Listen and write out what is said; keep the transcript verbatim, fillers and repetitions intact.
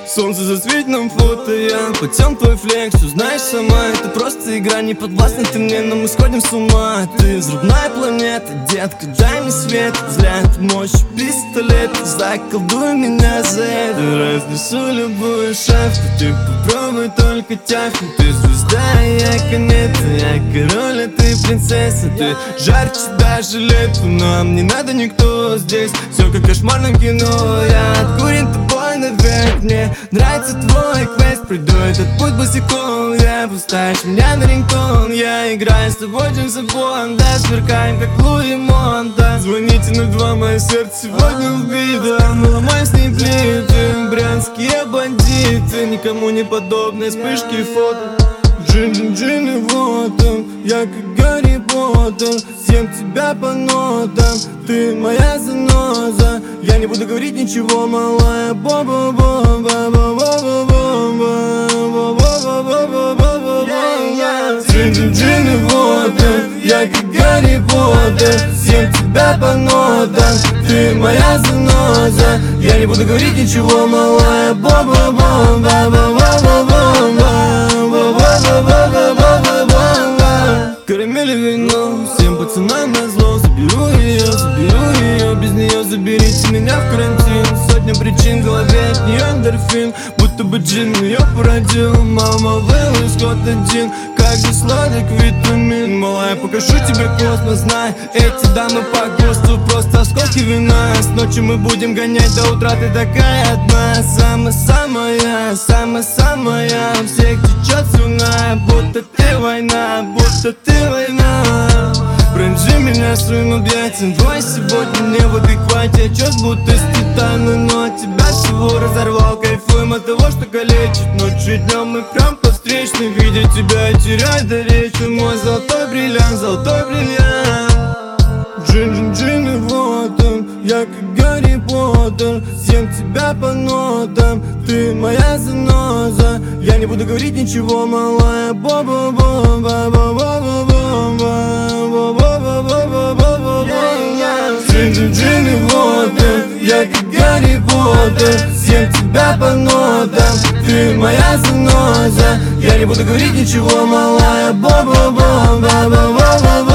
Солнце засветит нам фото, я потем твой флекс. Узнаешь сама, это просто игра, не подвластна ты мне, но мы сходим с ума. Ты взрывная планета, детка, дай мне свет. Взгляд, мощь, пистолет, заколдуй меня за это. Разнесу любую шапку, ты попробуй только тяфнуть. Ты звезда, я комета, я король, а ты принцесса. Ты жарче даже лето, нам не надо никто здесь. Все как в кошмарном кино, я откурен тобой наверх. Мне нравится твой квест, пройду этот путь босиком. Я поставишь меня на рингтон, я играю с тобой Джеймса Бонда. Сверкаем как Луи Монта. Звоните ноль два, мое сердце сегодня убито. Мы ломаем с ней плиты, брянские бандиты. Никому не подобные вспышки и фото. Джин, джин, джин, и вот он, я как Гарри Поттер. Съем тебя по нотам, ты моя заноза. Я не буду говорить ничего, малая. Джин, джин, джин, и вот он, я как Гарри Поттер. Съем тебя по нотам, ты моя заноза. Я не буду говорить ничего, малая. Карамель и вино, всем пацанам назло. Заберу ее, заберу ее, без нее заберите меня в карантин. Сотня причин в голове, от нее эндорфин. Будто бы джин ее породил. Мама, был исход один, как же сладок витамин. Малая, покажу тебе космос, знай, эти дамы по ГОСТу просто осколки вина. С ночи мы будем гонять до утра, ты такая одна. Самая-самая, самая-самая, всех течет слюна. Будто ты война, будто ты война. Пронжи меня своим объятием, твой сегодня не в адеквате. Отчет будто из титана, но от тебя всего разорвал. Кайфуем от того, что калечит. Ночью и днем мы прям по встречной. Видя тебя и теряю до речи. Мой золотой бриллиант, золотой бриллиант. Джин, джин, джин, и вот он, я как Гарри Поттер. Съем тебя по нотам, ты моя заноза. Я не буду говорить ничего, малая. Джин, джин, джин, и вот он, я как Гарри Поттер. Съем тебя по нотам, ты моя заноза. Я не буду говорить ничего, малая.